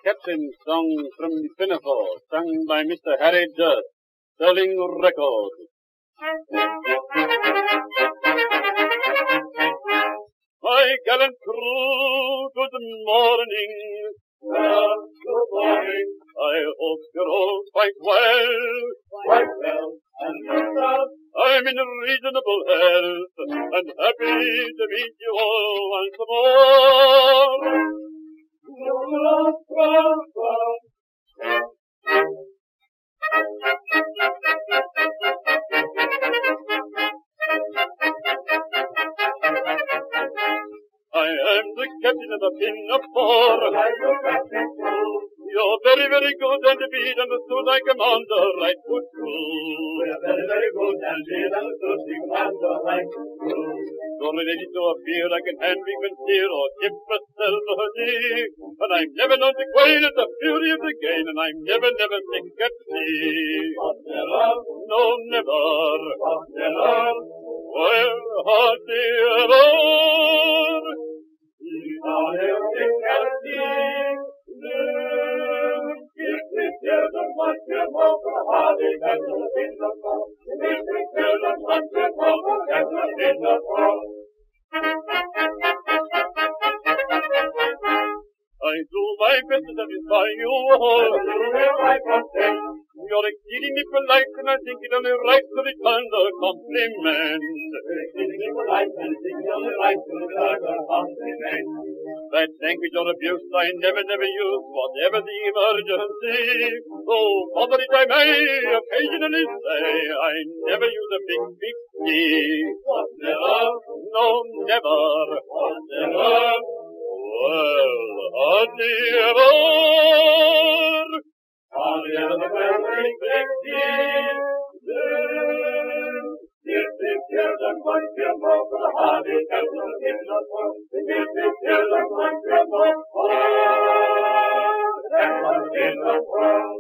Captain song from the Pinafore, sung by Mr. Harry Durst, selling records. My gallant crew, good morning. Good morning. I hope you're all quite well. Quite well. And yourself? I'm in reasonable health, and happy to meet you all once more. I am the captain of the Pinafore. You're very, very good, and to be understood, I command a right good crew. You're very, very good, and to be understood, I command a right good crew. You're ready to appear like an hand we can steer, or tip a sail for her day. But I'm never known to quail at the fury of the gale, and I'm never, never sick at sea. Never? No, never. Never? Well, hardly ever. I'll never sick at sea. I do my best to satisfy you all. You're exceedingly polite, and I think it only right to return the compliment. That language or abuse I never, never use, whatever the emergency. Though bother it I may occasionally say, I never use a big, big key. Never? No, never. Never? Well, hardly ever. Hardly ever the very big key. One,